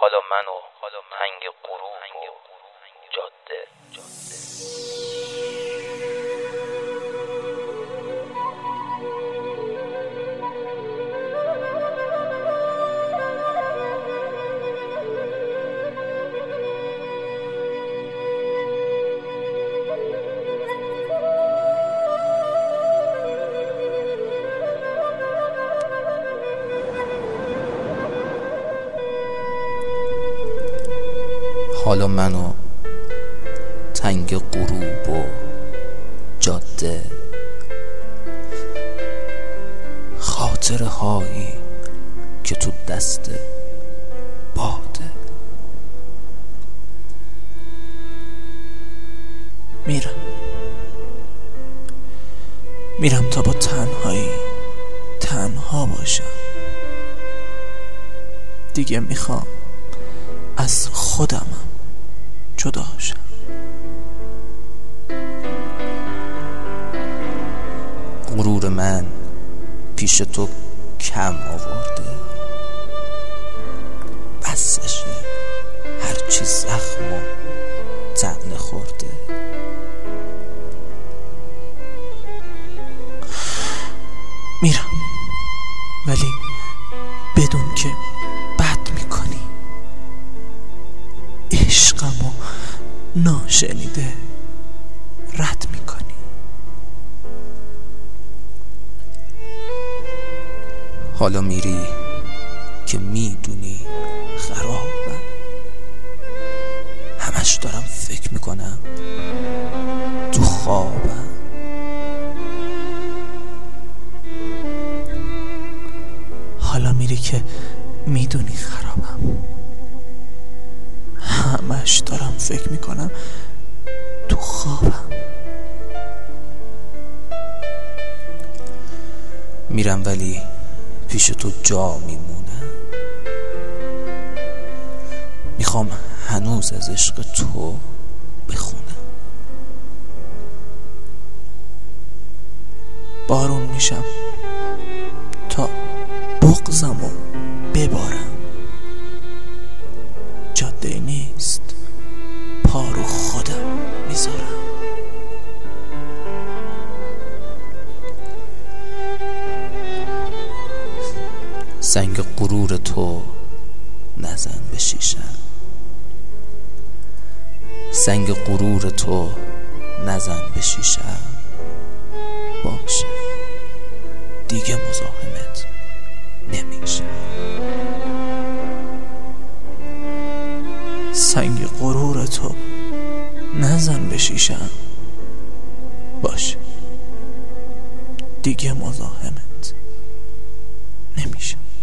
حالا من و تنگ غروب و جاده. حالا من و تنگ غروب و جاده، خاطره هایی که تو دست باده. میرم تا با تنهایی تنها باشم. دیگه میخوام از خودمم جدا شم. غرور من پیش تو کم آورده، بسشه هرچی زخم و طعنه خورده. میرم ولی بدون که بد میکنی، عشقمو ناشنیده رد میکنی. حالا میری که میدونی خرابم، همش دارم فکر میکنم تو خوابم. حالا میری که میدونی خرابم، همش دارم فکر میکنم تو خوابم. میرم ولی پیش تو جا میمونم، میخوام هنوز از عشق تو بخونم. بارون میشم تا بغضمو ببارم. جاده نیست، پا رو خودم میذارم. سنگ غرور تو نزن به شیشم، سنگ غرور تو نزن به شیشم. باشه دیگه مزاحمت نمیشه. سنگ غرور تو نزن به شیشم. باشه دیگه مزاحمت نمیشه.